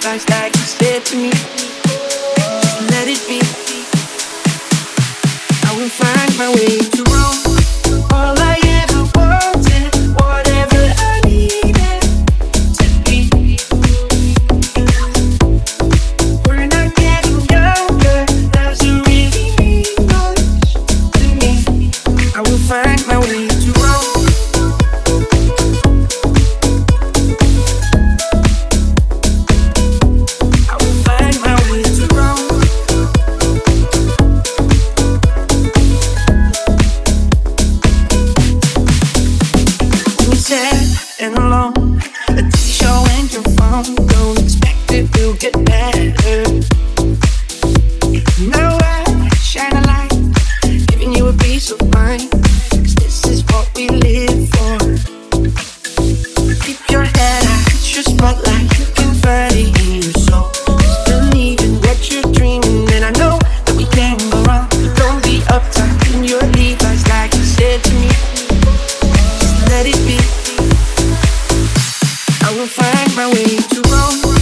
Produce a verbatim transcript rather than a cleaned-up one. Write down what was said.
Levi's like you said to me. Just let it be. I will find my way to Rome. All I ever wanted, whatever I needed to be. We're not getting younger, doesn't really mean much to me. I will find my way to Rome. I will find my way to Rome. When you're sad and alone, a T V show and your phone, don't expect it will get better. Now I shine a light, giving you a peace of mind, 'cause this is what we live for. Keep your head high, it's your spotlight, you can find it in your soul. Just believe in what you're dreaming, and I know that we can go wrong. Don't be uptight in your Levi's like you said to me. Just let it be. I will find my way to Rome.